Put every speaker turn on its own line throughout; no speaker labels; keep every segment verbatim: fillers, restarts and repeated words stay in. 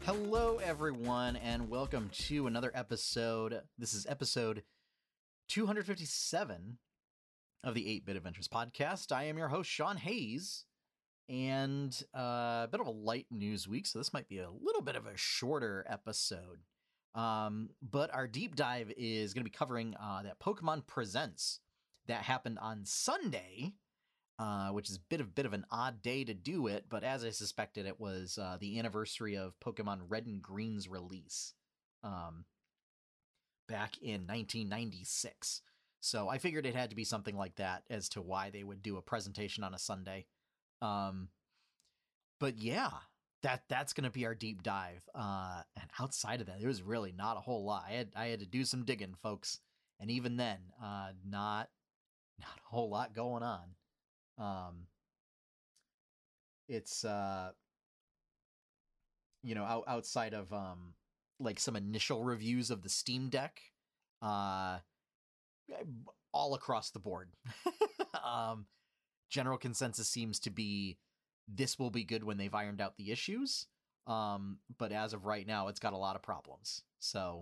Hello, everyone, and welcome to another episode. This is episode two hundred fifty-seven of the eight-Bit Adventures podcast. I am your host, Sean Hayes, and uh, a bit of a light news week, so this might be a little bit of a shorter episode. Um, but our deep dive is going to be covering uh, that Pokemon Presents that happened on Sunday, Uh, which is a bit of bit of an odd day to do it, but as I suspected, it was uh, the anniversary of Pokemon Red and Green's release um, back in nineteen ninety-six. So I figured it had to be something like that as to why they would do a presentation on a Sunday. Um, but yeah, that that's going to be our deep dive. Uh, and outside of that, there was really not a whole lot. I had I had to do some digging, folks, and even then, uh, not not a whole lot going on. Um, it's, uh, you know, out, outside of, um, like some initial reviews of the Steam Deck, uh, all across the board. um, general consensus seems to be this will be good when they've ironed out the issues. Um, but as of right now, it's got a lot of problems. So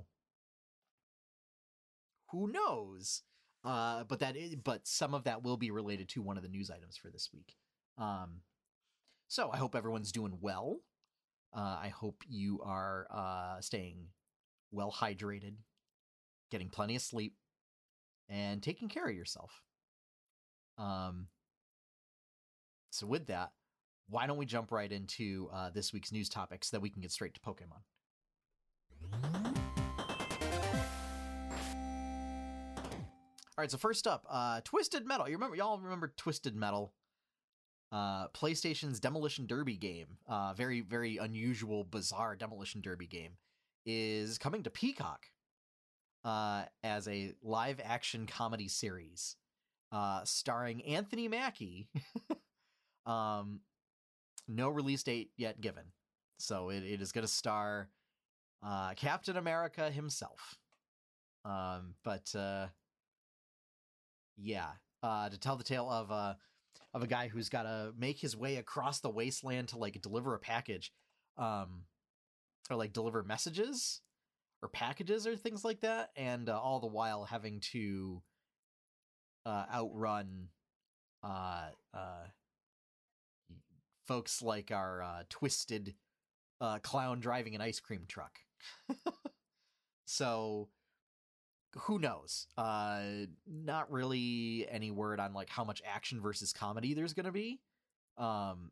who knows? Uh, but that is, but some of that will be related to one of the news items for this week. Um, so I hope everyone's doing well. Uh, I hope you are uh, staying well hydrated, getting plenty of sleep, and taking care of yourself. Um, so with that, why don't we jump right into uh, this week's news topics so that we can get straight to Pokemon? All right, so first up, uh, Twisted Metal. You remember, y'all remember Twisted Metal? Uh, PlayStation's Demolition Derby game, uh, very, very unusual, bizarre Demolition Derby game, is coming to Peacock uh, as a live-action comedy series uh, starring Anthony Mackie. um, no release date yet given. So it, it is going to star uh, Captain America himself. Um, but... Uh, Yeah, uh, to tell the tale of uh, of a guy who's got to make his way across the wasteland to like deliver a package, um, or like deliver messages or packages or things like that, and uh, all the while having to uh, outrun uh, uh, folks like our uh, twisted uh, clown driving an ice cream truck. So. Who knows? Uh, not really any word on like how much action versus comedy there's going to be. Um,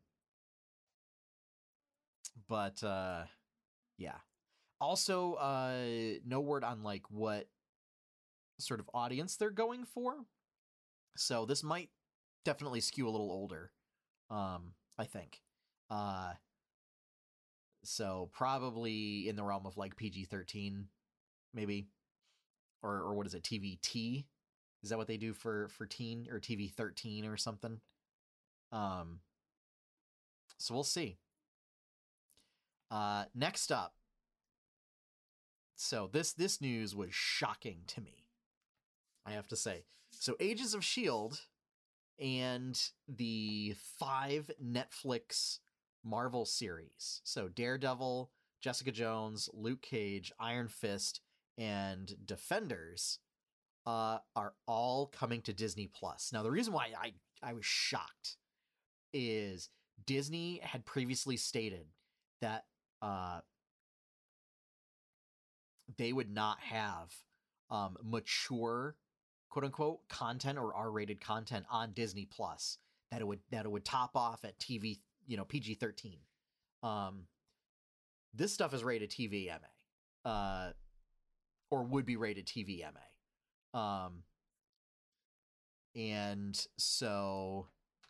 but uh, yeah. Also, uh, no word on like what sort of audience they're going for. So this might definitely skew a little older. Um, I think. Uh, so probably in the realm of like P G thirteen, maybe. Or, or what is it, T V T? Is that what they do for, for teen, or T V thirteen or something? Um, so we'll see. Uh, next up. So this, this news was shocking to me, I have to say. So Agents of S H I E L D and the five Netflix Marvel series. So Daredevil, Jessica Jones, Luke Cage, Iron Fist, and Defenders uh, are all coming to Disney Plus. Now, the reason why I, I was shocked is Disney had previously stated that uh, they would not have um, mature, quote unquote, content or R-rated content on Disney Plus. That it would that it would top off at T V, you know, P G thirteen. Um, this stuff is rated T V M A. Uh, or would be rated T V M A. Um, and so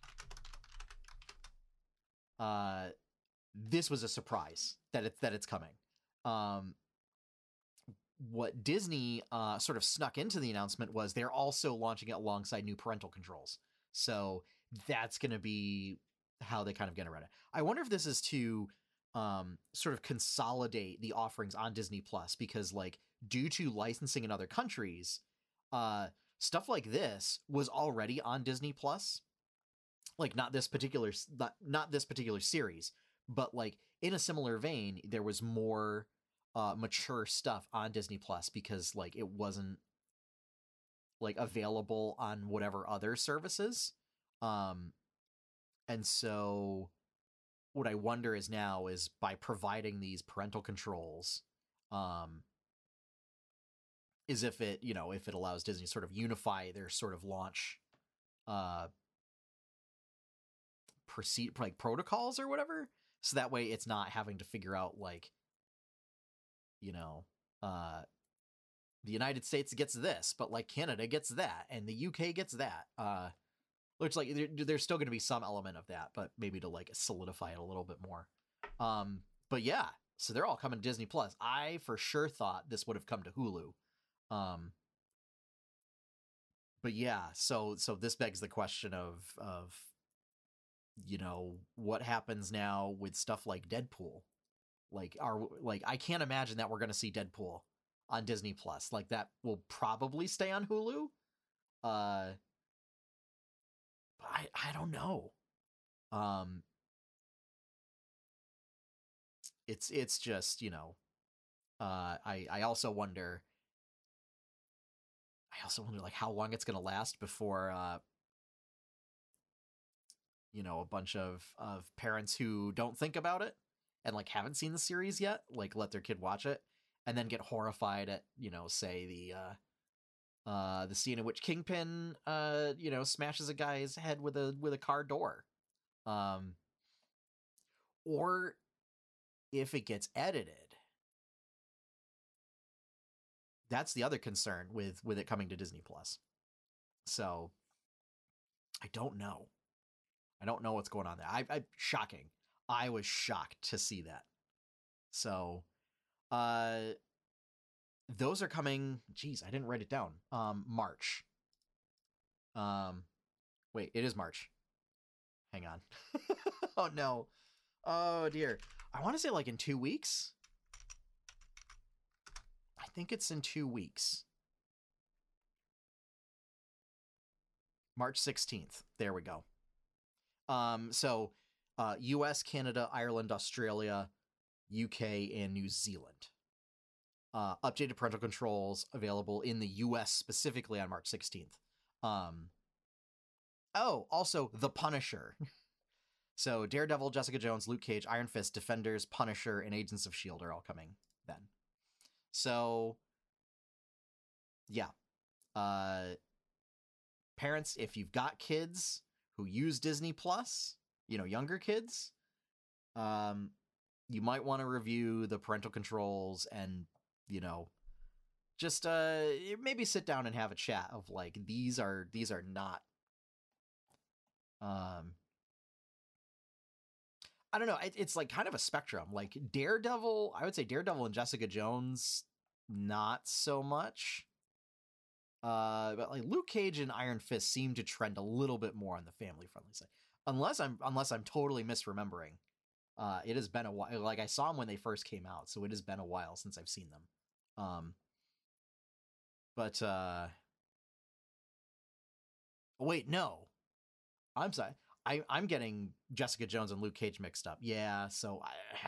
uh, this was a surprise that it's that it's coming. Um, what Disney uh, sort of snuck into the announcement was they're also launching it alongside new parental controls. So that's going to be how they kind of get around it. I wonder if this is to um, sort of consolidate the offerings on Disney Plus, because like due to licensing in other countries, uh, stuff like this was already on Disney Plus. Like not this particular, not, not this particular series, but like in a similar vein, there was more uh, mature stuff on Disney Plus because like it wasn't like available on whatever other services. Um, and so what I wonder is now is by providing these parental controls, um, is if it, you know, if it allows Disney to sort of unify their sort of launch uh proceed like protocols or whatever, so that way it's not having to figure out like, you know, uh the United States gets this, but like Canada gets that, and the U K gets that. Uh, which like there, there's still going to be some element of that, but maybe to like solidify it a little bit more. Um, but yeah, so they're all coming to Disney Plus. I for sure thought this would have come to Hulu. Um, but yeah, so so this begs the question of of you know, what happens now with stuff like Deadpool. Like are like I can't imagine that we're going to see Deadpool on Disney Plus. Like that will probably stay on Hulu. Uh but I I don't know. Um it's it's just, you know, uh I I also wonder I also wonder like how long it's going to last before uh you know, a bunch of of parents who don't think about it and like haven't seen the series yet, like let their kid watch it and then get horrified at, you know, say the uh uh the scene in which Kingpin uh you know smashes a guy's head with a with a car door. Um or if it gets edited. That's the other concern with with it coming to Disney Plus. So I don't know. I don't know what's going on there. I, I shocking. I was shocked to see that. So, uh, those are coming. Geez, I didn't write it down. Um, March. Um, wait, it is March. Hang on. Oh no. Oh dear. I want to say like in two weeks. I think it's in two weeks. March sixteenth. There we go. Um, so uh, U S, Canada, Ireland, Australia, U K, and New Zealand. Uh, updated parental controls available in the U S specifically on March sixteenth. Um, oh, also The Punisher. So Daredevil, Jessica Jones, Luke Cage, Iron Fist, Defenders, Punisher, and Agents of S H I E L D are all coming then. So, yeah. Uh, parents, if you've got kids who use Disney Plus, you know, younger kids, um, you might want to review the parental controls and, you know, just uh, maybe sit down and have a chat of like, these are these are not, um, I don't know. It, it's like kind of a spectrum. Like Daredevil, I would say Daredevil and Jessica Jones, not so much. Uh, but like Luke Cage and Iron Fist seem to trend a little bit more on the family friendly side, unless I'm unless I'm totally misremembering. Uh, it has been a while. Like I saw them when they first came out, so it has been a while since I've seen them. Um, but uh, wait, no, I'm sorry. I I'm getting Jessica Jones and Luke Cage mixed up. Yeah, so I,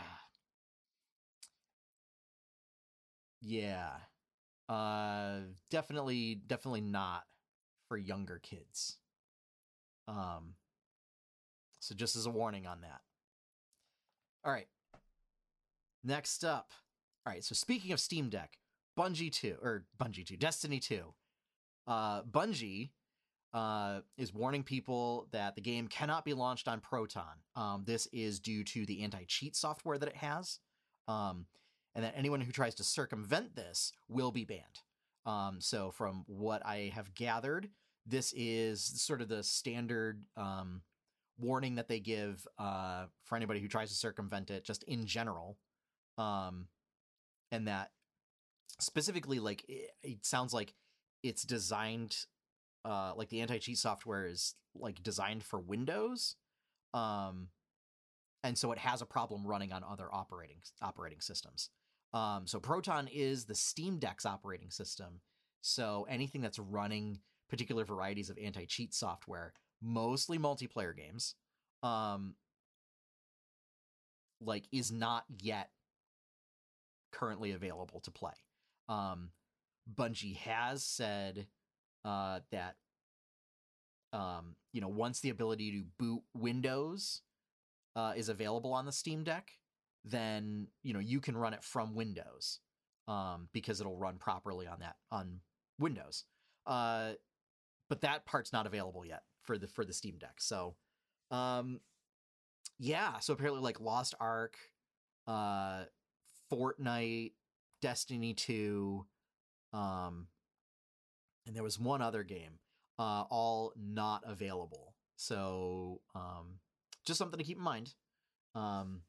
yeah. Uh, definitely, definitely not for younger kids. Um, so just as a warning on that. All right. Next up. All right. So speaking of Steam Deck, Bungie two or Bungie two, Destiny two. Uh, Bungie uh, is warning people that the game cannot be launched on Proton. Um, this is due to the anti-cheat software that it has. Um, and that anyone who tries to circumvent this will be banned. Um, so from what I have gathered, this is sort of the standard um, warning that they give uh, for anybody who tries to circumvent it, just in general. Um, and that specifically, like, it, it sounds like it's designed, uh, like the anti-cheat software is like designed for Windows. Um, and so it has a problem running on other operating operating systems. Um, so Proton is the Steam Deck's operating system. So anything that's running particular varieties of anti-cheat software, mostly multiplayer games, um, like is not yet currently available to play. Um, Bungie has said uh, that um, you know, once the ability to boot Windows uh, is available on the Steam Deck, then you know you can run it from Windows um, because it'll run properly on that on Windows. Uh, but that part's not available yet for the for the Steam Deck. So, um, yeah. So apparently, like Lost Ark, uh, Fortnite, Destiny two, um, and there was one other game, uh, all not available. So, um, just something to keep in mind. Um,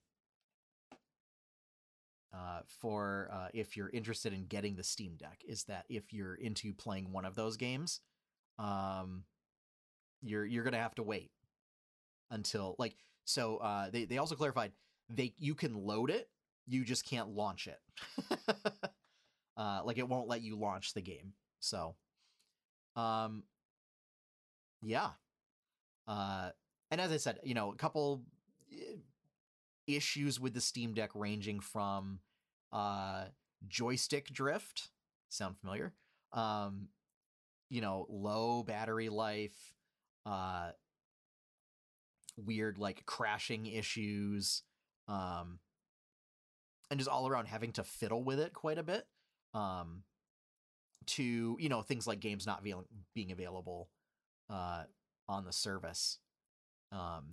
uh, for uh, if you're interested in getting the Steam Deck, is that if you're into playing one of those games, um, you're you're gonna have to wait until like so. Uh, they they also clarified they you can load it, you just can't launch it. uh, like it won't let you launch the game. So, um, yeah. Uh, and as I said, you know, a couple issues with the Steam Deck ranging from uh, joystick drift, sound familiar? Um, you know, low battery life, uh, weird like crashing issues, um, and just all around having to fiddle with it quite a bit. Um, to you know things like games not avail- being available uh, on the service. Um,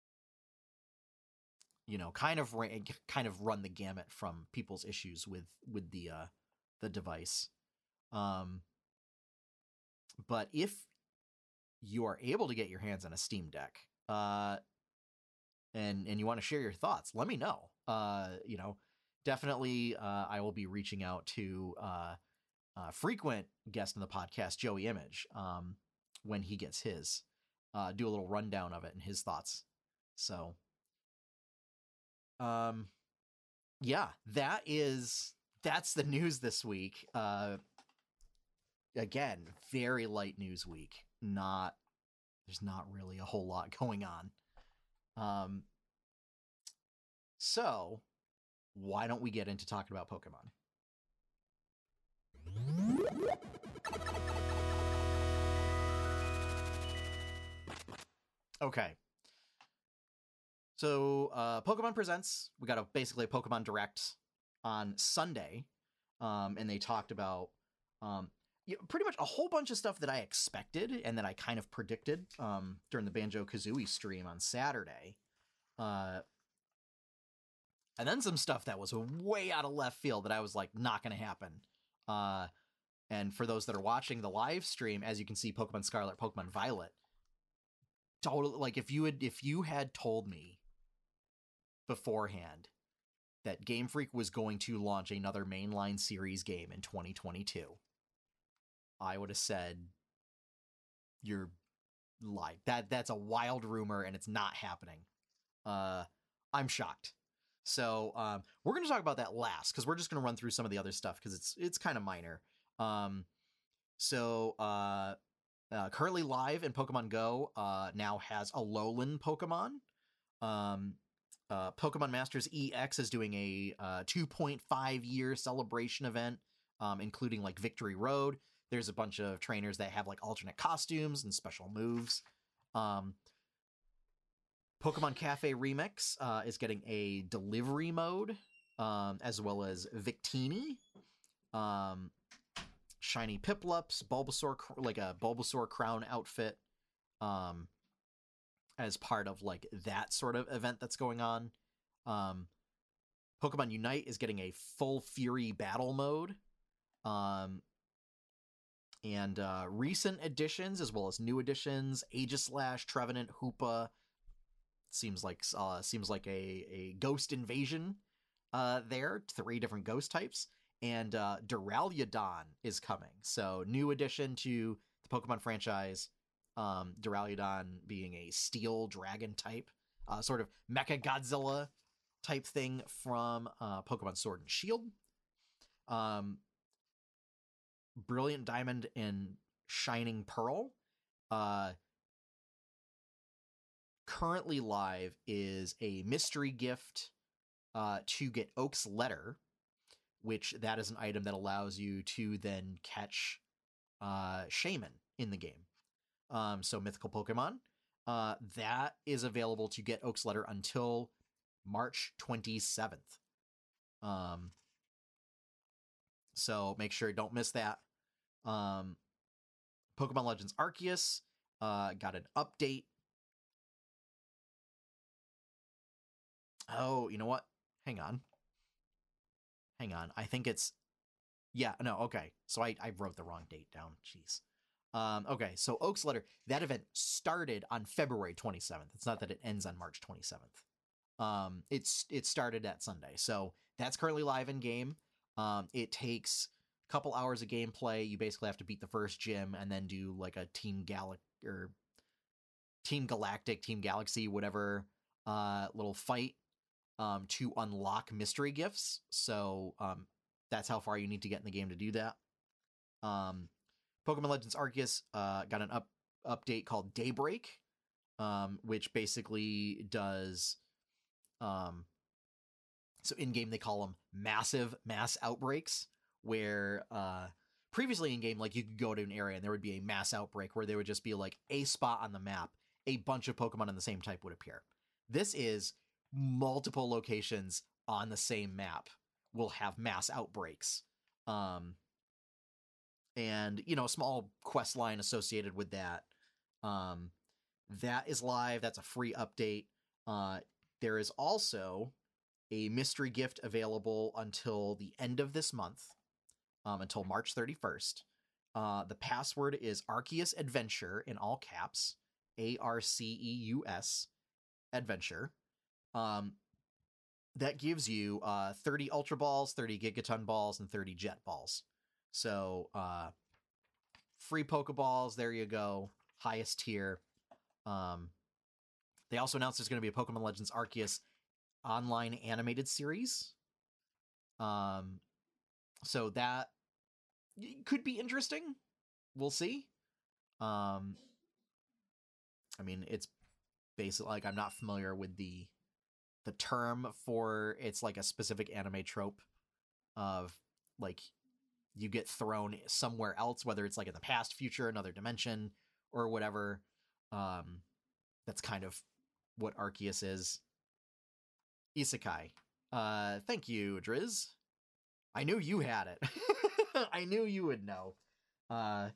you know, kind of ra- kind of run the gamut from people's issues with with the uh, the device. Um, but if you are able to get your hands on a Steam Deck, uh, and and you want to share your thoughts, let me know. Uh, you know, definitely, uh, I will be reaching out to uh, uh, frequent guest on the podcast, Joey Image, um, when he gets his. Uh, do a little rundown of it and his thoughts. So, um, yeah, that is that's the news this week. Uh, again, very light news week. Not there's not really a whole lot going on. Um, so why don't we get into talking about Pokemon? Okay. So, uh, Pokemon Presents, we got a basically a Pokemon Direct on Sunday, um, and they talked about um, you know, pretty much a whole bunch of stuff that I expected and that I kind of predicted um, during the Banjo-Kazooie stream on Saturday. Uh, and then some stuff that was way out of left field that I was like, not going to happen. Uh, and for those that are watching the live stream, as you can see, Pokemon Scarlet, Pokemon Violet, totally like if you had if you had told me beforehand that Game Freak was going to launch another mainline series game in twenty twenty-two, I would have said you're like that. That's a wild rumor, and it's not happening. Uh, I'm shocked. So um, we're going to talk about that last because we're just going to run through some of the other stuff because it's it's kind of minor. Um, so uh, uh, currently live in Pokemon Go uh, now has Alolan Pokemon. Um, uh, Pokemon Masters E X is doing a uh, two point five year celebration event, um, including like Victory Road. There's a bunch of trainers that have like alternate costumes and special moves. Um, Pokemon Cafe Remix uh, is getting a delivery mode, um, as well as Victini, um, shiny Piplups, Bulbasaur, like a Bulbasaur crown outfit, um, as part of like that sort of event that's going on. Um, Pokemon Unite is getting a full Fury battle mode. Um, and uh, recent additions, as well as new additions, Aegislash, Trevenant, Hoopa. Seems like uh, seems like a, a ghost invasion uh, there. Three different ghost types. And uh, Duraludon is coming. So new addition to the Pokemon franchise. Um, Duraludon being a steel dragon type. Uh, sort of Mecha Godzilla type thing from uh, Pokemon Sword and Shield. Um, Brilliant Diamond and Shining Pearl. Uh, currently live is a mystery gift uh, to get Oak's Letter, which that is an item that allows you to then catch uh, Shaman in the game. Um, so mythical Pokemon. Uh, that is available to get Oak's Letter until March twenty-seventh. Um, so make sure don't miss that. Um, Pokemon Legends Arceus uh, got an update. Oh, you know what? Hang on. Hang on. I think it's... Yeah, no, okay. So I, I wrote the wrong date down. Jeez. Um, okay, so Oak's Letter, that event started on February twenty-seventh. It's not that it ends on March twenty-seventh. Um, it's it started that Sunday. So that's currently live in game. Um, it takes a couple hours of gameplay. You basically have to beat the first gym and then do like a Team Galac or Team Galactic, Team Galaxy, whatever uh, little fight um, to unlock mystery gifts. So um, that's how far you need to get in the game to do that. Um, Pokemon Legends Arceus uh, got an up update called Daybreak, um, which basically does... Um, so in game they call them massive mass outbreaks, where uh, previously in game, like you could go to an area and there would be a mass outbreak where there would just be like a spot on the map, a bunch of Pokemon in the same type would appear. This is multiple locations on the same map will have mass outbreaks. Um, and, you know, a small quest line associated with that. Um, that is live. That's a free update. Uh, there is also a mystery gift available until the end of this month, um, until March thirty-first. Uh, the password is Arceus Adventure in all caps, A R C E U S, Adventure. Um, that gives you uh, thirty Ultra Balls, thirty Gigaton Balls, and thirty Jet Balls. So, uh, free Pokeballs, there you go, highest tier. Um, they also announced there's going to be a Pokemon Legends Arceus online animated series. Um, so that could be interesting. We'll see. Um, I mean, it's basically like I'm not familiar with the the term for it's like a specific anime trope of like you get thrown somewhere else, whether it's like in the past, future, another dimension, or whatever. Um, that's kind of what Arceus is. Isekai. Uh, thank you, Driz. I knew you had it. I knew you would know. Uh,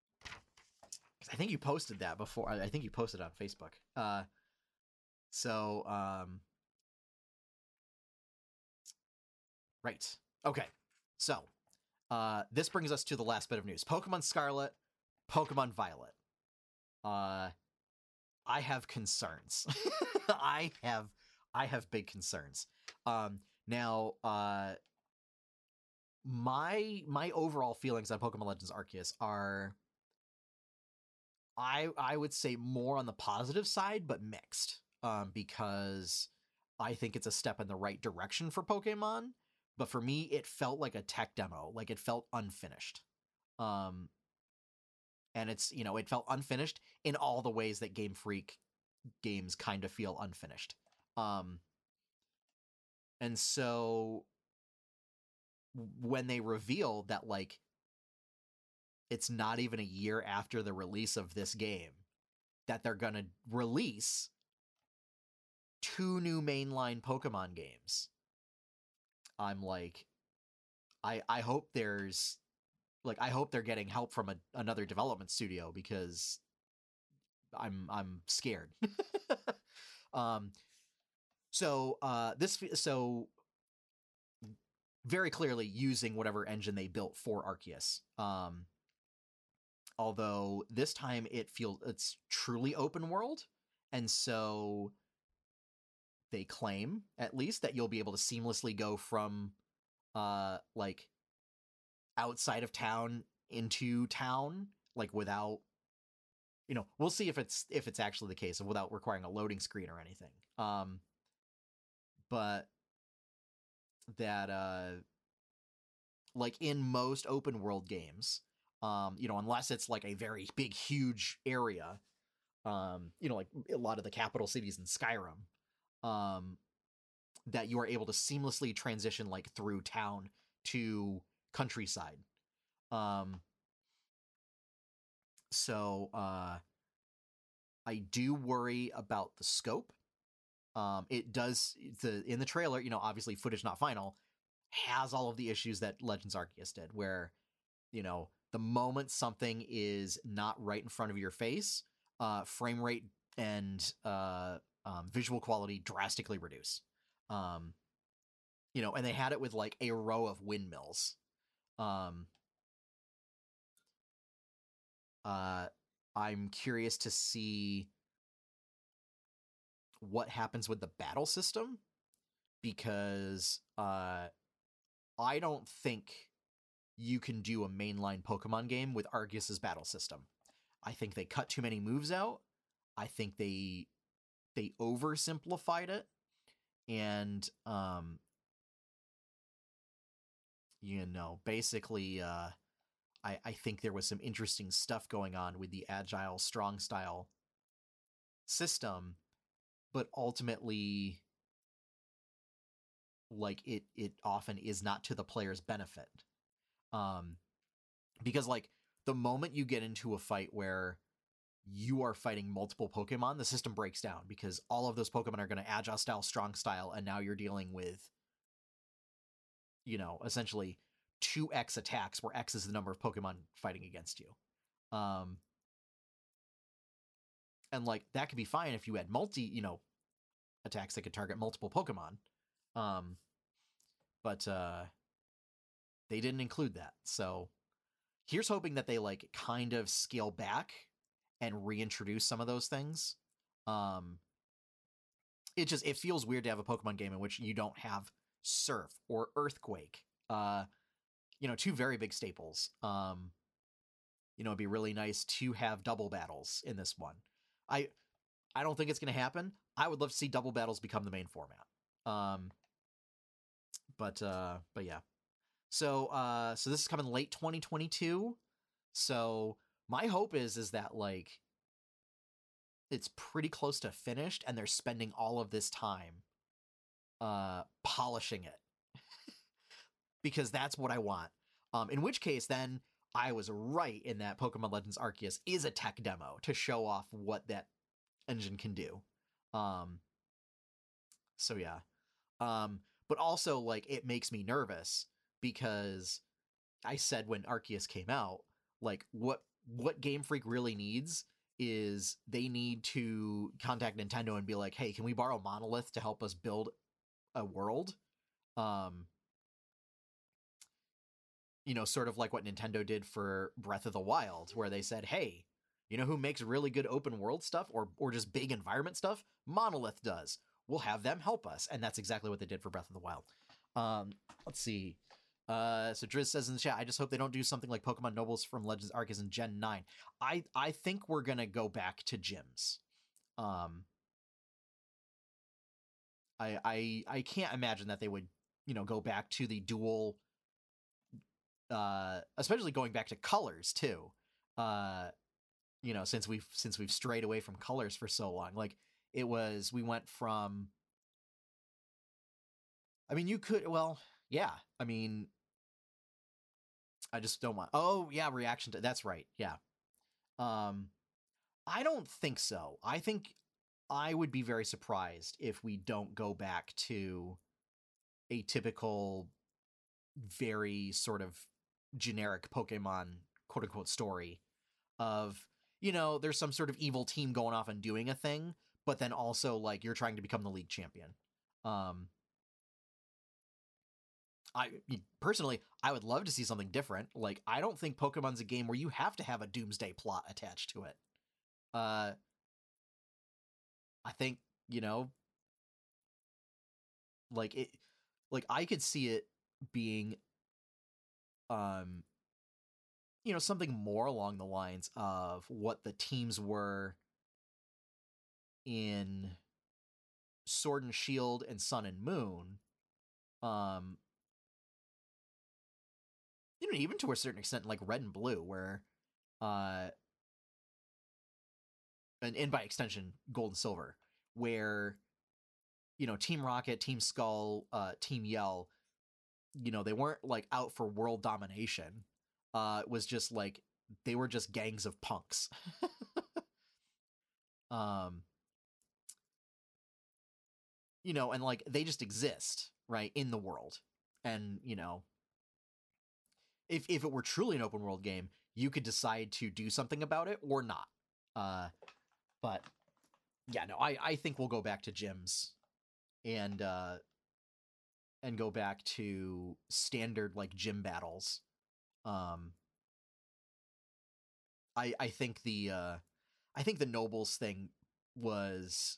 I think you posted that before. I think you posted it on Facebook. Uh, so, um, right. Okay. So, uh, this brings us to the last bit of news. Pokemon Scarlet, Pokemon Violet. Uh, I have concerns. I have, I have big concerns. Um, now, uh, my, my overall feelings on Pokemon Legends Arceus are, I, I would say more on the positive side, but mixed, um, because I think it's a step in the right direction for Pokemon. But for me, it felt like a tech demo. Like it felt unfinished. Um, and it's, you know, it felt unfinished in all the ways that Game Freak games kind of feel unfinished. Um, and so when they revealed that, like, it's not even a year after the release of this game that they're going to release two new mainline Pokemon games, I'm like, I I hope there's, like, I hope they're getting help from a, another development studio, because I'm I'm scared. um, so uh, this so very clearly using whatever engine they built for Arceus. Um, although this time it feels it's truly open world, and so they claim at least that you'll be able to seamlessly go from uh like outside of town into town, like without, you know, we'll see if it's if it's actually the case, of without requiring a loading screen or anything. Um, but that uh, like in most open world games, um, you know, unless it's like a very big, huge area, um, you know, like a lot of the capital cities in Skyrim, um, that you are able to seamlessly transition like through town to countryside. Um, so uh, I do worry about the scope. Um, it does the in the trailer, you know, obviously footage not final, has all of the issues that Legends Arceus did, where, you know, the moment something is not right in front of your face, uh, frame rate and uh, um, visual quality drastically reduce. Um, you know, and they had it with like a row of windmills. Um, uh, I'm curious to see what happens with the battle system, because uh, I don't think you can do a mainline Pokemon game with Arceus's battle system. I think they cut too many moves out. I think they they oversimplified it, and um, you know, basically, uh, I I think there was some interesting stuff going on with the agile strong style system, but ultimately, like it it often is not to the player's benefit. Um, because like the moment you get into a fight where you are fighting multiple Pokemon, the system breaks down because all of those Pokemon are going to agile style, strong style, and now you're dealing with, you know, essentially two X attacks where X is the number of Pokemon fighting against you. Um, and like that could be fine if you had multi, you know, attacks that could target multiple Pokemon. Um, but uh, they didn't include that. So here's hoping that they like kind of scale back and reintroduce some of those things. Um, it just it feels weird to have a Pokemon game in which you don't have Surf or Earthquake. Uh, you know, two very big staples. Um, you know, it'd be really nice to have double battles in this one. I I don't think it's going to happen. I would love to see double battles become the main format. Um, but uh, but yeah. So uh, so this is coming late twenty twenty-two. So my hope is is that like it's pretty close to finished and they're spending all of this time uh polishing it. Because that's what I want. Um in which case then I was right in that Pokemon Legends Arceus is a tech demo to show off what that engine can do. Um so yeah. Um but also like it makes me nervous because I said when Arceus came out, like what what Game Freak really needs is they need to contact Nintendo and be like, hey, can we borrow Monolith to help us build a world? Um, you know, sort of like what Nintendo did for Breath of the Wild, where they said, hey, you know who makes really good open world stuff or or just big environment stuff? Monolith does. We'll have them help us. And that's exactly what they did for Breath of the Wild. Um, let's see. Uh, so Driz says in the chat, I just hope they don't do something like Pokemon Nobles from Legends Arceus in Gen nine. I, I think we're going to go back to gyms. Um, I, I, I can't imagine that they would, you know, go back to the dual, uh, especially going back to colors too. Uh, you know, since we've, since we've strayed away from colors for so long, like it was, we went from, I mean, you could, well, yeah, I mean, I just don't want, oh yeah, reaction to, that's right. Yeah. Um, I don't think so. I think I would be very surprised if we don't go back to a typical, very sort of generic Pokemon quote unquote story of, you know, there's some sort of evil team going off and doing a thing, but then also like you're trying to become the league champion. Um, I personally, I would love to see something different. Like, I don't think Pokemon's a game where you have to have a doomsday plot attached to it. Uh, I think, you know, like it, like I could see it being, um, you know, something more along the lines of what the teams were in Sword and Shield and Sun and Moon. Um, you know, even to a certain extent, like Red and Blue, where, uh, and, and by extension, Gold and Silver, where, you know, Team Rocket, Team Skull, uh, Team Yell, you know, they weren't like out for world domination. Uh, it was just like they were just gangs of punks. um, you know, and like they just exist, right, in the world. And, you know, if if it were truly an open world game, you could decide to do something about it or not. Uh, but yeah, no, I, I think we'll go back to gyms and uh, and go back to standard like gym battles. Um, I I think the uh, I think the Nobles thing was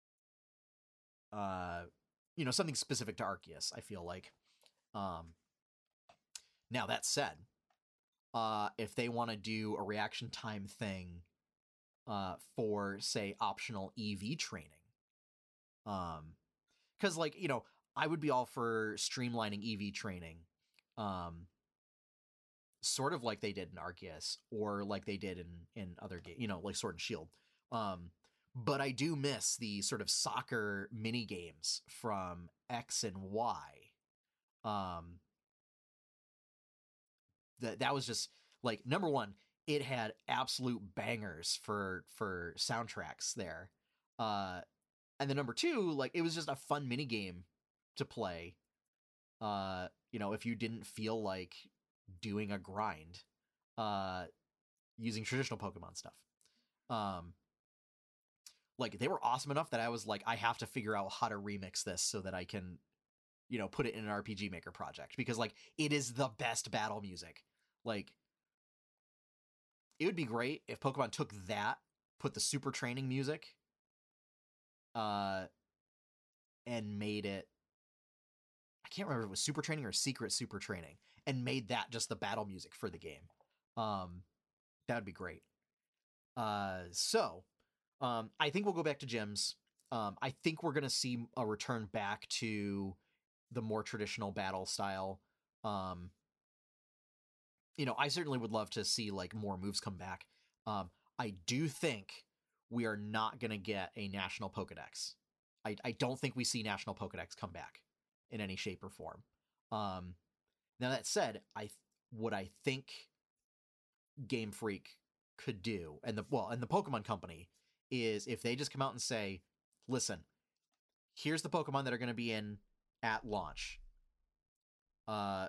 uh, you know, something specific to Arceus. I feel like. Um, now that said, uh, if they want to do a reaction time thing uh, for say optional E V training, um, because like you know, I would be all for streamlining E V training, um, sort of like they did in Arceus or like they did in in other games, you know, like Sword and Shield. Um, but I do miss the sort of soccer mini games from X and Y. Um, that that was just like number one. It had absolute bangers for for soundtracks there. Uh, and then number two, like it was just a fun mini game to play. Uh, you know, if you didn't feel like doing a grind, uh, using traditional Pokemon stuff. Um, like they were awesome enough that I was like, I have to figure out how to remix this so that I can, you know, put it in an R P G Maker project because like it is the best battle music. Like it would be great if Pokemon took that, put the super training music, uh, and made it. I can't remember if it was super training or secret super training, and made that just the battle music for the game. Um, that would be great. Uh, so, um, I think we'll go back to gyms. Um, I think we're gonna see a return back to the more traditional battle style. Um, you know, I certainly would love to see like more moves come back. Um, I do think we are not gonna get a national Pokedex. I, I don't think we see national Pokedex come back in any shape or form. Um, now that said, I what I think Game Freak could do, and the well, and the Pokemon Company is if they just come out and say, "Listen, here's the Pokemon that are going to be in at launch." Uh,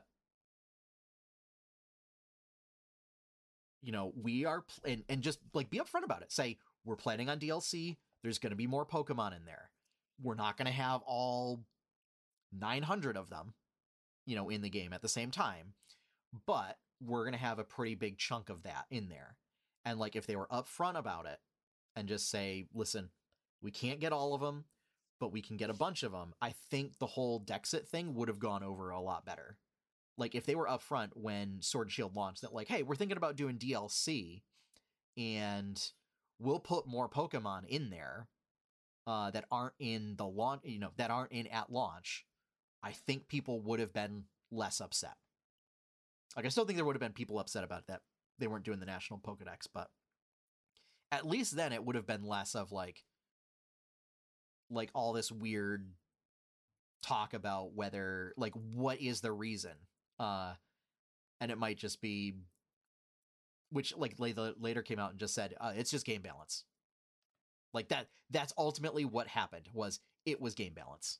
you know, we are pl- and and just like be upfront about it. Say we're planning on D L C. There's going to be more Pokemon in there. We're not going to have all nine hundred of them, you know, in the game at the same time, but we're going to have a pretty big chunk of that in there. And like if they were upfront about it and just say, listen, we can't get all of them, but we can get a bunch of them, I think the whole Dexit thing would have gone over a lot better. Like if they were upfront when Sword and Shield launched that like, hey, we're thinking about doing D L C and we'll put more Pokemon in there uh, that aren't in the launch, you know, that aren't in at launch, I think people would have been less upset. Like, I still think there would have been people upset about that. They weren't doing the National Pokedex, but at least then it would have been less of like, like all this weird talk about whether, like, what is the reason? Uh, and it might just be, which like later, later came out and just said, uh, it's just game balance. Like that, that's ultimately what happened was it was game balance.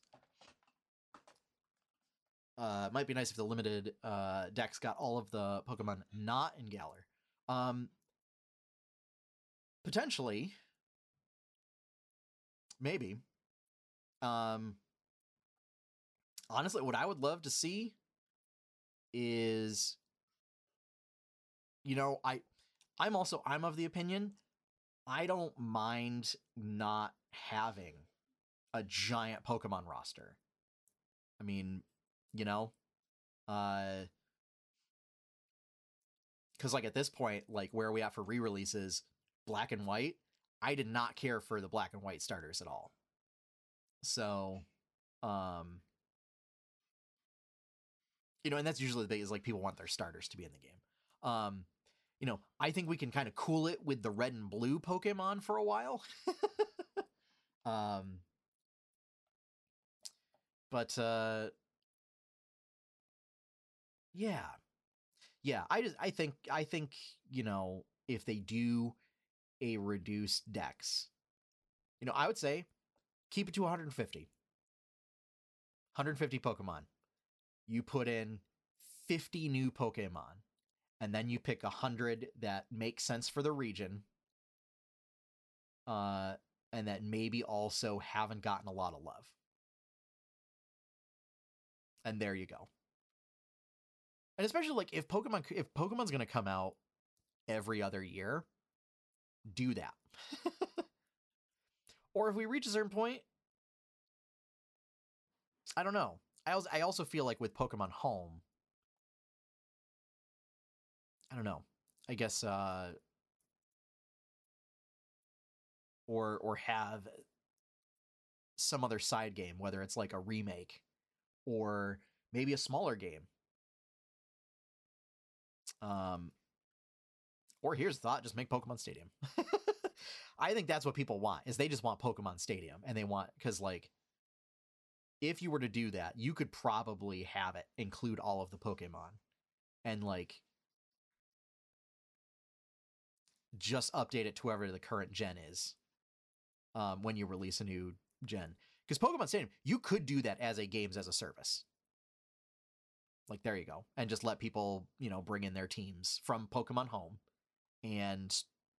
Uh, it might be nice if the limited uh, decks got all of the Pokemon not in Galar. Um, potentially, maybe. Um, honestly, what I would love to see is, you know, I, I'm also I'm of the opinion I don't mind not having a giant Pokemon roster. I mean, you know, uh, because like at this point, like where are we at for re-releases? Black and White. I did not care for the Black and White starters at all. So, um, you know, and that's usually the thing is like people want their starters to be in the game. Um, you know, I think we can kind of cool it with the red and blue Pokemon for a while. um, But uh yeah. Yeah, I just I think I think, you know, if they do a reduced dex, you know, I would say keep it to one hundred fifty. one hundred fifty Pokemon. You put in fifty new Pokemon, and then you pick one hundred that make sense for the region, uh, and that maybe also haven't gotten a lot of love. And there you go. And especially like if Pokemon if Pokemon's gonna come out every other year, do that. Or if we reach a certain point, I don't know. I also I also feel like with Pokemon Home, I don't know. I guess uh or or have some other side game, whether it's like a remake or maybe a smaller game. Um or here's the thought, just make Pokemon Stadium. I think that's what people want, is they just want Pokemon Stadium, and they want, because like if you were to do that, you could probably have it include all of the Pokemon and like just update it to whoever the current gen is um, when you release a new gen. Because Pokemon Stadium, you could do that as a games as a service. Like, there you go. And just let people, you know, bring in their teams from Pokemon Home and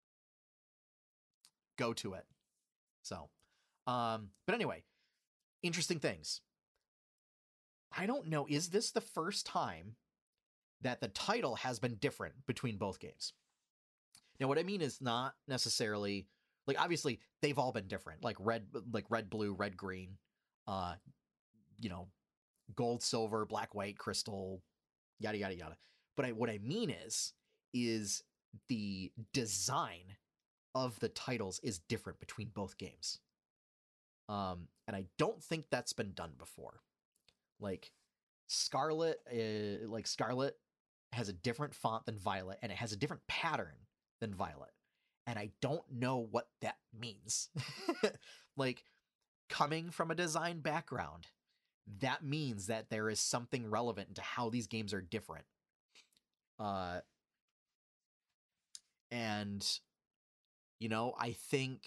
go to it. So, um, but anyway, interesting things. I don't know, is this the first time that the title has been different between both games? Now, what I mean is not necessarily, like, obviously they've all been different, like red, like red, blue, red, green, uh, you know, gold, silver, black, white, crystal, yada, yada, yada. But I, what I mean is, is the design of the titles is different between both games. Um, and I don't think that's been done before. Like Scarlet, uh, like Scarlet has a different font than Violet, and it has a different pattern than Violet. And I don't know what that means. Like, coming from a design background, that means that there is something relevant into how these games are different. Uh, and, you know, I think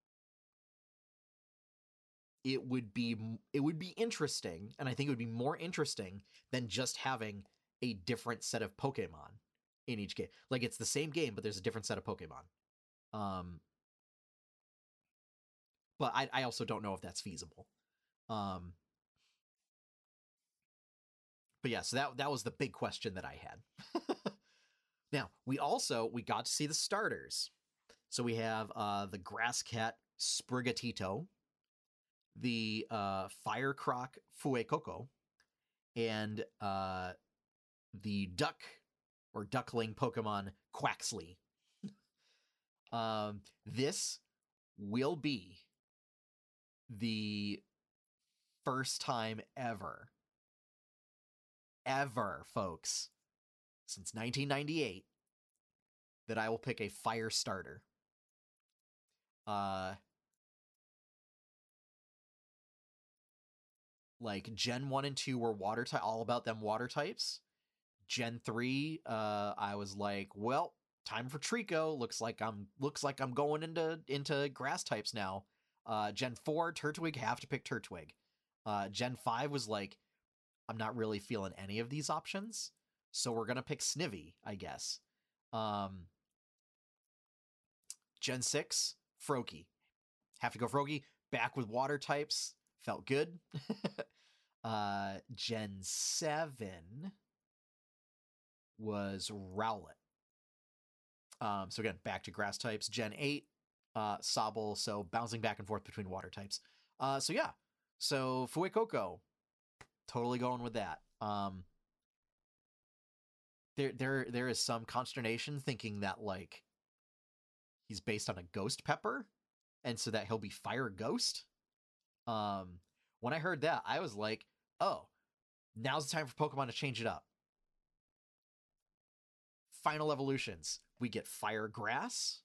it would be it would be interesting, and I think it would be more interesting than just having a different set of Pokemon in each game. Like, it's the same game, but there's a different set of Pokemon. Um, but I, I also don't know if that's feasible. Um, but yeah, so that that was the big question that I had. Now, we also we got to see the starters. So we have uh, the Grasscat Sprigatito, the uh, Firecroc Fuecoco, and uh, the duck or duckling Pokemon Quaxly. um, this will be the first time ever, ever, folks, since nineteen ninety-eight, that I will pick a fire starter. Uh, like Gen one and two were water type, all about them water types. Gen three, uh, I was like, well, time for Trico. Looks like I'm looks like I'm going into into grass types now. Uh, Gen four, Turtwig, have to pick Turtwig. Uh, Gen five was like, I'm not really feeling any of these options, so we're gonna pick Snivy, I guess. Um, Gen six, Froakie. Have to go Froakie. Back with water types. Felt good. uh, Gen seven was Rowlet. Um, so again, back to grass types. Gen eight, uh, Sobble, so bouncing back and forth between water types. Uh, so yeah, so Fuecoco, totally going with that. Um, there, there, there is some consternation thinking that like he's based on a ghost pepper, and so that he'll be Fire Ghost. Um, when I heard that, I was like, oh, now's the time for Pokemon to change it up. Final evolutions. We get Fire Grass.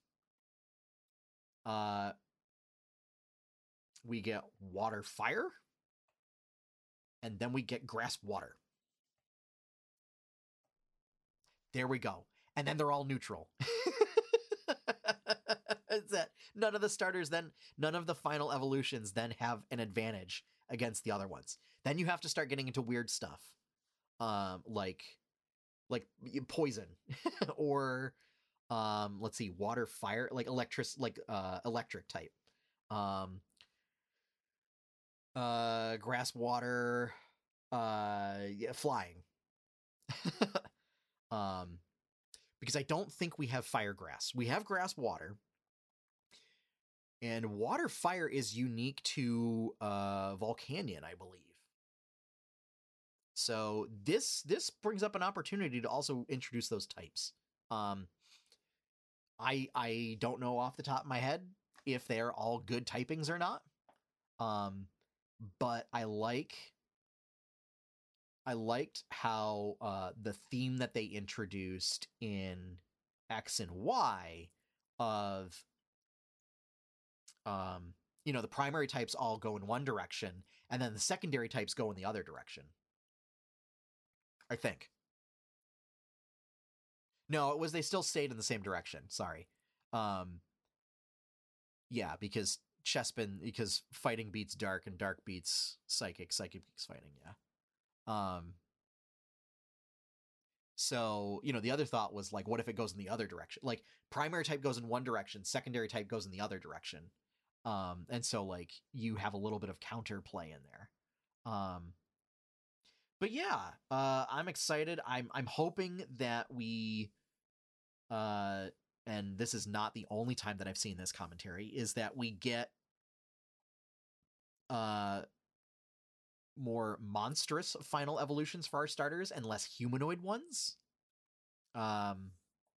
Uh, we get Water Fire. and then we get grass water. There we go. And then they're all neutral. It's that none of the starters then, none of the final evolutions then have an advantage against the other ones. Then you have to start getting into weird stuff. Um, like, like poison or, um, let's see, water, fire, like electric, like, uh, electric type. Um, uh, grass, water, uh, yeah, flying. um, because I don't think we have fire grass. We have grass, water. And water fire is unique to uh, Volcanion, I believe. So this this brings up an opportunity to also introduce those types. Um, I I don't know off the top of my head if they're all good typings or not. Um, but I like I liked how uh, the theme that they introduced in X and Y of Um, you know, the primary types all go in one direction, and then the secondary types go in the other direction. I think. No, it was they still stayed in the same direction. Sorry. Um, yeah, because Chespin, because fighting beats dark and dark beats psychic, psychic beats fighting. Yeah. Um. So, you know, the other thought was like, what if it goes in the other direction? Like, primary type goes in one direction, secondary type goes in the other direction. Um, and so like you have a little bit of counterplay in there. Um, but yeah, uh, I'm excited. I'm, I'm hoping that we, uh, and this is not the only time that I've seen this commentary, is that we get, uh, more monstrous final evolutions for our starters and less humanoid ones. Um,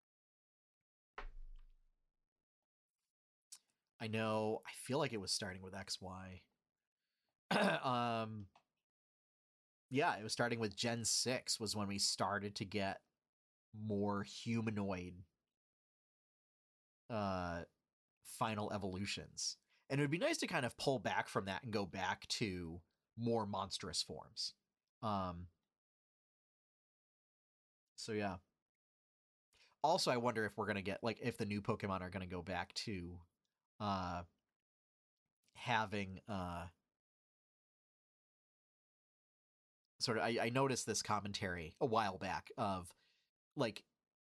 I know, I feel like it was starting with X Y. um, yeah, it was starting with Gen six was when we started to get more humanoid uh, final evolutions. And it would be nice to kind of pull back from that and go back to more monstrous forms. Um, so yeah. Also, I wonder if we're going to get, like, if the new Pokemon are going to go back to uh, having uh, sort of, I, I noticed this commentary a while back of, like,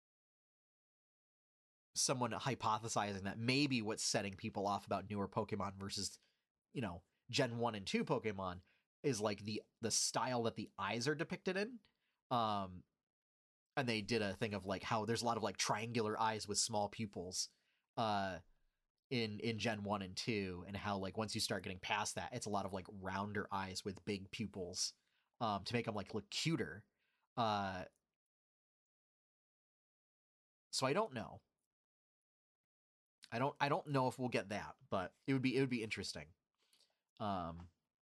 someone hypothesizing that maybe what's setting people off about newer Pokemon versus, you know, Gen one and two Pokemon is, like, the the style that the eyes are depicted in. Um, and they did a thing of, like, how there's a lot of, like, triangular eyes with small pupils uh, in, in Gen one and two, and how, like, once you start getting past that, it's a lot of, like, rounder eyes with big pupils um, to make them, like, look cuter. Uh, so I don't know. I don't I don't know if we'll get that, but it would be it would be interesting. Um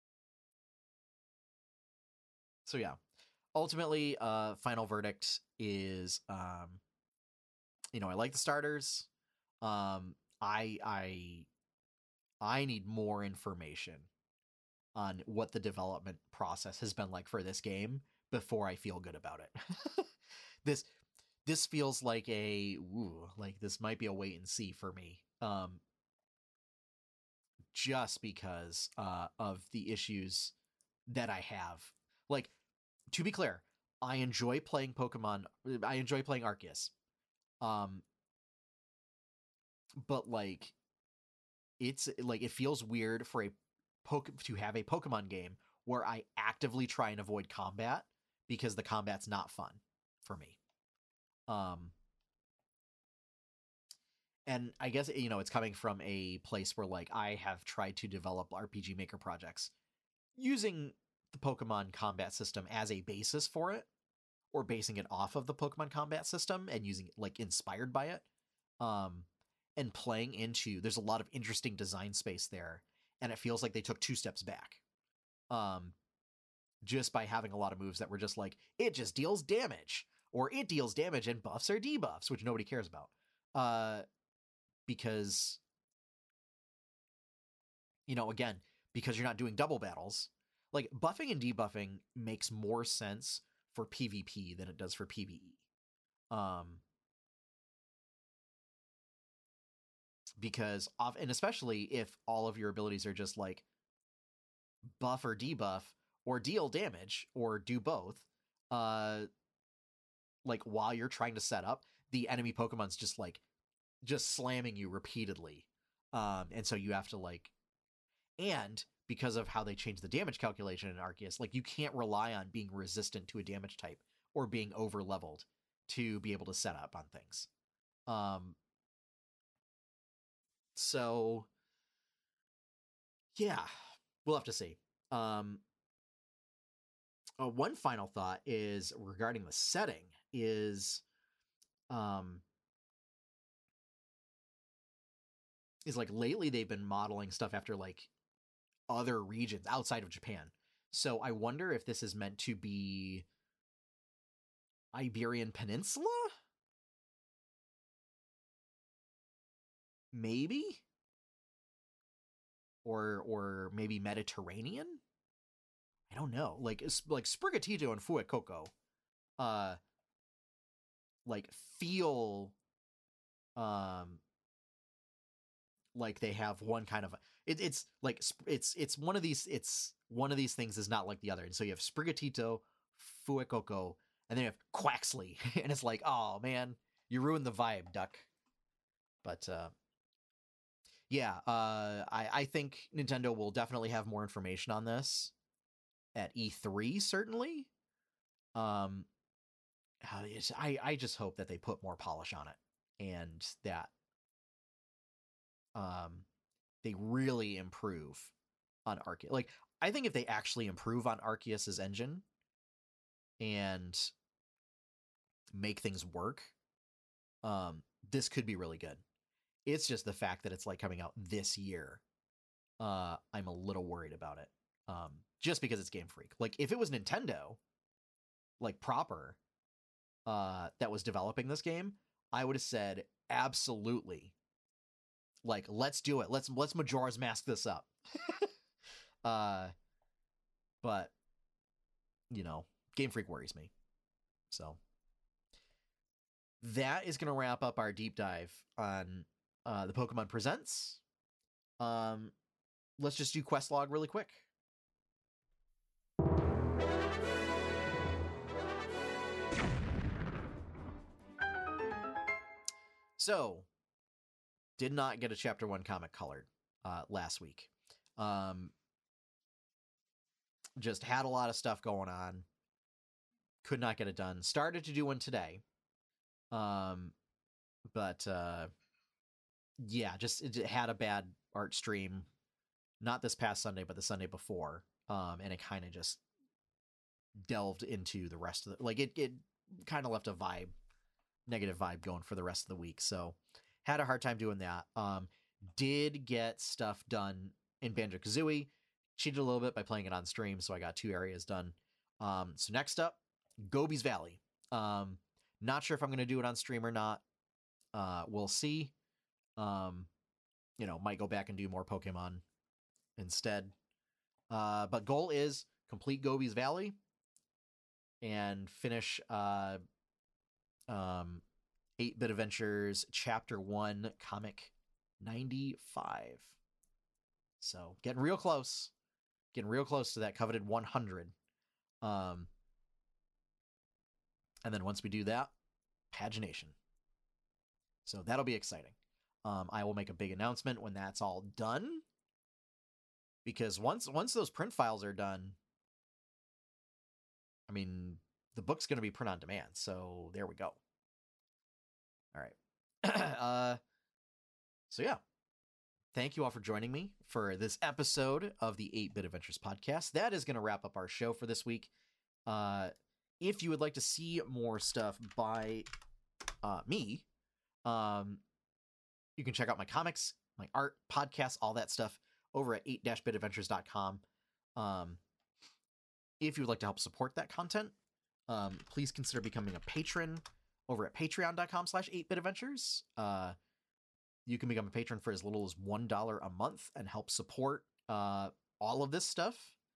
so yeah. Ultimately, uh final verdict is um you know, I like the starters. Um I I I need more information on what the development process has been like for this game before I feel good about it. this this feels like a ooh, like this might be a wait and see for me. Um just because uh, of the issues that I have. Like, to be clear, I enjoy playing Pokemon. I enjoy playing Arceus. Um, but like, it's like it feels weird for a poke to have a Pokemon game where I actively try and avoid combat because the combat's not fun for me. Um, and I guess, you know, it's coming from a place where, like, I have tried to develop R P G Maker projects using the Pokemon combat system as a basis for it, or basing it off of the Pokemon combat system and using it, like, inspired by it. Um, and playing into, there's a lot of interesting design space there, and it feels like they took two steps back. Um, just by having a lot of moves that were just like, it just deals damage, or it deals damage and buffs or debuffs, which nobody cares about. Uh, because, you know, again, because you're not doing double battles, like buffing and debuffing makes more sense for PvP than it does for PvE. Um, because off, and especially if all of your abilities are just like buff or debuff or deal damage or do both, uh, like while you're trying to set up, the enemy Pokemon's just like just slamming you repeatedly. Um, and so you have to like, and because of how they changed the damage calculation in Arceus, like you can't rely on being resistant to a damage type or being over leveled to be able to set up on things. Um, so yeah, we'll have to see. Um, uh, one final thought is regarding the setting is, um, is like lately they've been modeling stuff after like other regions outside of Japan. So I wonder if this is meant to be Iberian Peninsula? Maybe? Or or maybe Mediterranean? I don't know. Like like Sprigatito and Fuecoco uh like feel um like they have one kind of it, it's like it's it's one of these it's one of these things is not like the other. And so you have Sprigatito, Fuecoco, and then you have Quaxley, and it's like, oh man, you ruined the vibe, Duck. But uh yeah, uh I I think Nintendo will definitely have more information on this at E three, certainly. Um I I just hope that they put more polish on it and that um they really improve on Arceus. Like, I think if they actually improve on Arceus's engine and make things work, um, this could be really good. It's just the fact that it's like coming out this year. Uh, I'm a little worried about it. Um, just because it's Game Freak. Like, if it was Nintendo, like proper, uh, that was developing this game, I would have said absolutely. Like, let's do it. Let's let's Majora's Mask this up. uh, but you know, Game Freak worries me. So that is going to wrap up our deep dive on uh, the Pokemon Presents. Um, let's just do quest log really quick. So, did not get a chapter one comic colored uh, last week. Um, just had a lot of stuff going on. Could not get it done. Started to do one today. Um, but uh, yeah, just it had a bad art stream. Not this past Sunday, but the Sunday before. Um, and it kind of just delved into the rest of the, like it, it kind of left a vibe, negative vibe going for the rest of the week. So had a hard time doing that. Um, did get stuff done in Banjo-Kazooie. Cheated a little bit by playing it on stream, so I got two areas done. Um, so next up, Gobi's Valley. Um, not sure if I'm going to do it on stream or not. Uh, we'll see. Um, you know, might go back and do more Pokemon instead. Uh, but goal is complete Gobi's Valley and finish uh, um, eight-Bit Adventures Chapter one Comic ninety-five. So getting real close. Getting real close to that coveted one hundred. Um, and then once we do that, pagination. So that'll be exciting. Um, I will make a big announcement when that's all done. Because once once those print files are done, I mean, the book's going to be print on demand. So there we go. All right. uh, so yeah. Thank you all for joining me for this episode of the eight-Bit Adventures podcast. That is going to wrap up our show for this week. Uh, if you would like to see more stuff by uh, me, um, you can check out my comics, my art, podcasts, all that stuff over at eight bit adventures dot com. Um, if you would like to help support that content, um, please consider becoming a patron over at patreon dot com slash eight bit adventures. Uh, you can become a patron for as little as one dollar a month and help support uh, all of this stuff.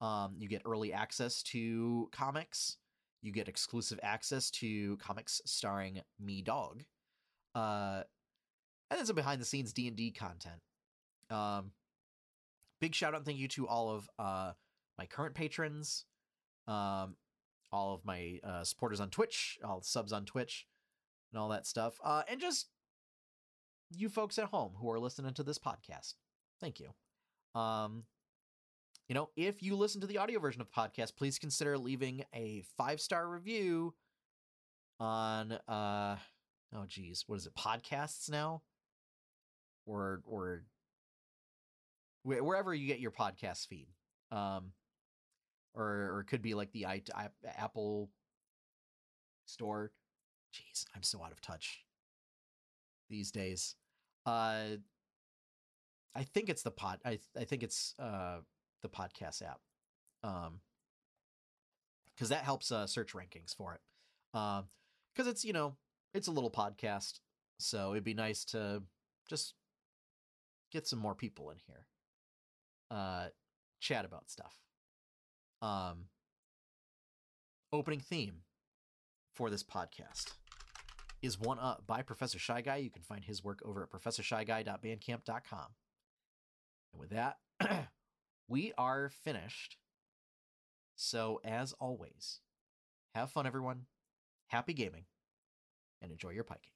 Um, you get early access to comics. You get exclusive access to comics starring me, Dog. Uh, and then some behind-the-scenes D and D content. Um, big shout out and thank you to all of uh, my current patrons, um, all of my uh, supporters on Twitch, all the subs on Twitch, and all that stuff. Uh, and just you folks at home who are listening to this podcast. Thank you. Um, you know, if you listen to the audio version of the podcast, please consider leaving a five-star review on, uh, oh geez, what is it, podcasts now? Or, or wherever you get your podcast feed. Um, or, or it could be like the I, I, Apple store. Jeez, I'm so out of touch these days. Uh, I think it's the pod. I I think it's uh the podcast app, um, because that helps uh, search rankings for it. Um, because it's you know it's a little podcast, so it'd be nice to just get some more people in here, uh, chat about stuff. Um, opening theme for this podcast is One Up by Professor Shy Guy. You can find his work over at professor shy guy dot bandcamp dot com. And with that, we are finished. So, as always, have fun, everyone. Happy gaming, and enjoy your pike.